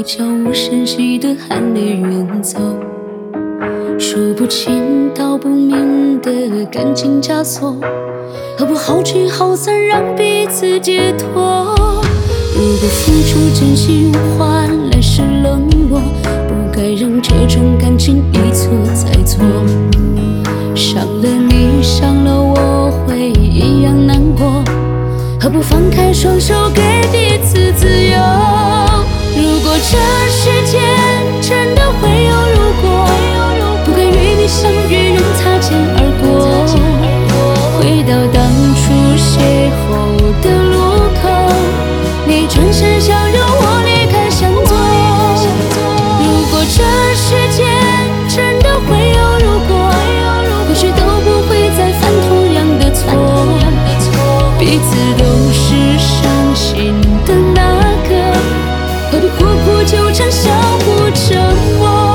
悄无声息的含泪远走，说不清道不明的感情枷锁，何不好聚好散，让彼此解脱？如果付出真心换来是冷落，不该让这种感情一错再错。伤了你，伤了我，会一样难过，何不放开双手，给彼此自由？如果这世间真的会有如果，不该与你相遇，任擦肩而过。回到当初邂逅的路口，你转身笑容，我离开向左。如果这世间真的会有如果，或许都不会再犯同样的错。彼此都是伤心的那个，何必苦苦纠缠，相互折磨？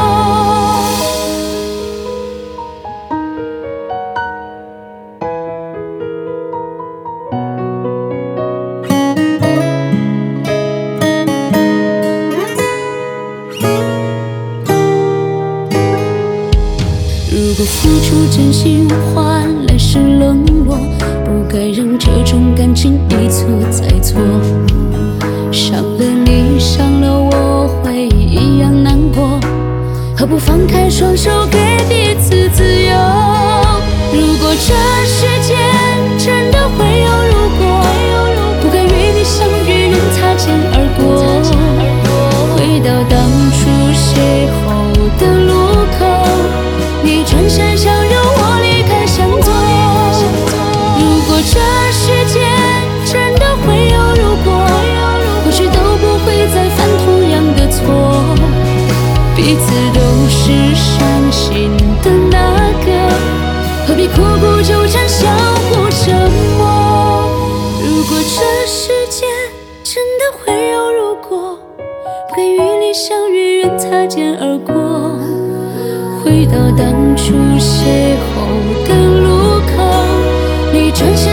如果付出真心换来是冷落，不该让这种感情一错再错。伤了你，伤了我，会一样难过，何不放开双手，给彼此自由？如果这世间真的会有如果，不该与你相遇，任擦肩而过。回到当初邂逅的路口，你转身笑容，我离开向左。如果这世间真的会有如果，或许都不会再犯同样的错。彼此都是伤心的那个，何必苦苦纠缠，相互折磨？如果这世间真的会有如果，不该与你相遇，任擦肩而过。回到当初邂逅的路口，你转身